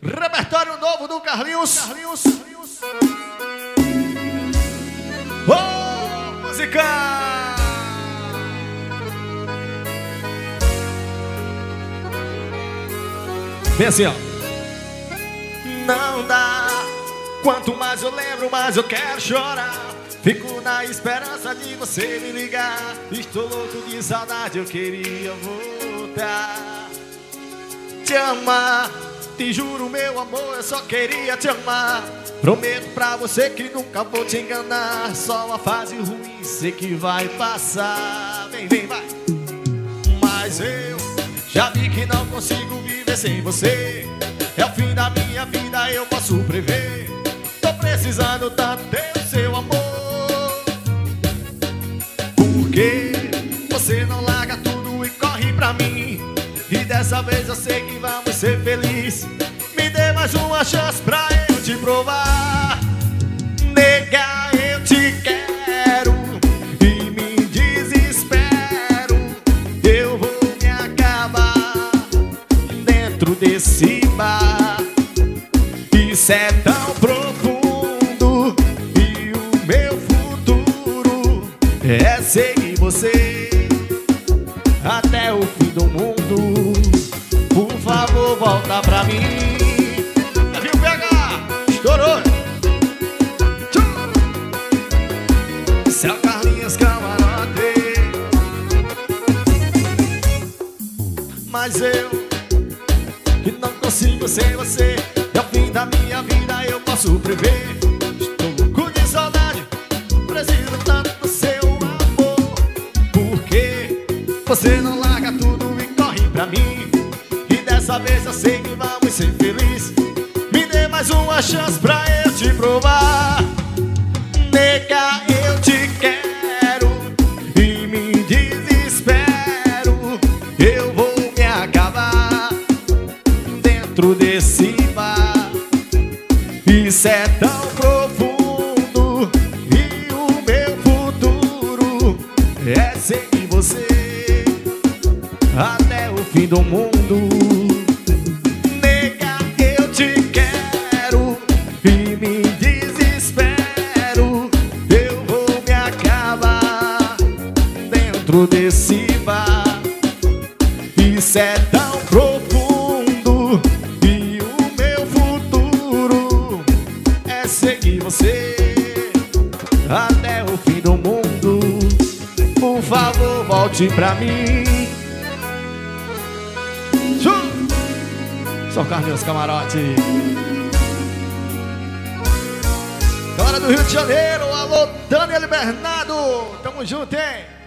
Repertório novo do Carlinhos. Ô, música! Vem assim, ó. Não dá. Quanto mais eu lembro, mais eu quero chorar. Fico na esperança de você me ligar. Estou louco de saudade, eu queria voltar. Te amar, te juro meu amor, eu só queria te amar. Prometo pra você que nunca vou te enganar. Só uma fase ruim, sei que vai passar. Vem, vem, vai. Mas eu já vi que não consigo viver sem você. É o fim da minha vida, eu posso prever. Tô precisando tanto ter o seu amor. Porque você não larga tudo e corre pra mim. E dessa vez eu sei que vamos ser felizes. Me dê mais uma chance pra eu te provar. Nega, eu te quero e me desespero. Eu vou me acabar dentro desse bar. Isso é tão profundo e o meu futuro é seguir você até o fim do mundo. Por favor, volta pra mim. Viu, pega? Estourou. Esse é o Carlinhos Camarote. Mas eu que não consigo sem você. É o fim da minha vida, eu posso prever. Estou louco de saudade, preciso tanto do seu amor. Porque você não larga tudo e corre pra mim. E dessa vez eu sei que vamos ser felizes. Me dê mais uma chance pra eu te provar. Nega, eu te quero e me desespero. Eu vou me acabar dentro desse bar. Isso é tão profundo e o meu futuro é seguir você até o fim do mundo. Nega, eu te quero e me desespero. Eu vou me acabar dentro desse bar. Isso é tão profundo e o meu futuro é seguir você até o fim do mundo. Por favor, volte pra mim. Sou Carlinhos Camarote. Galera do Rio de Janeiro, alô, Daniel Bernardo. Tamo junto, hein?